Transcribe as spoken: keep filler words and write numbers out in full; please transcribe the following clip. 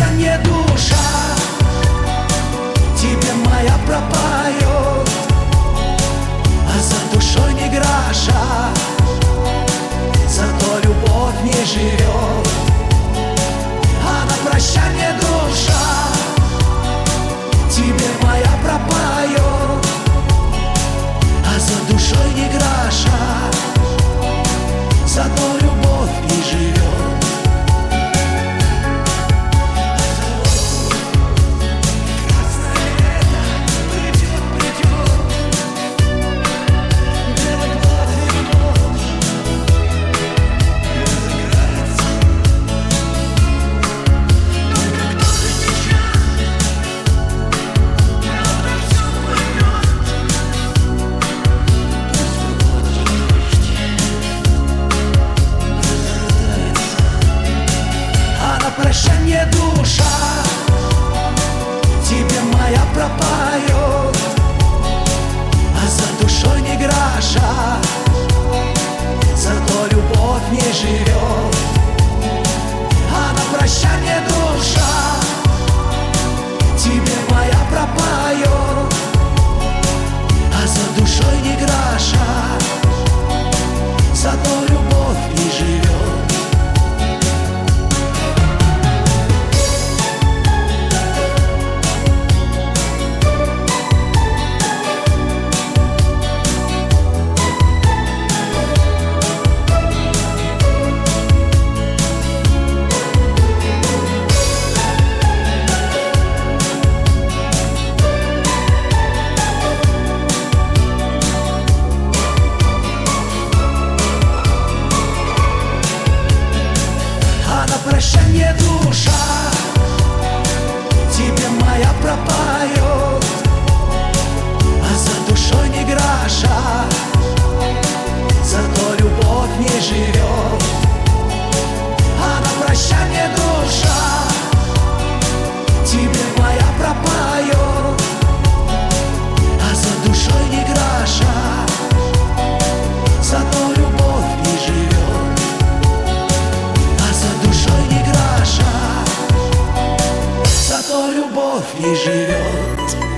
прощанье душа тебе моя пропоет, а за душой не гроша, зато любовь не живет. А на прощанье душа тебе моя пропоет, а за душой не гроша, зато любовь не живет. Прощанье душа тебе моя пропоет, а за душой не гроша, зато любовь не живет. А на прощанье душа тебе моя пропоет, а за душой не гроша, зато любовь не живет. Прощанье душа тебе моя пропоет, а за душой не гроша, зато любовь не живет. А на прощанье душа тебе моя пропоет, а за душой не гроша, зато любовь не живет. Душой не гроша, зато любовь не живет.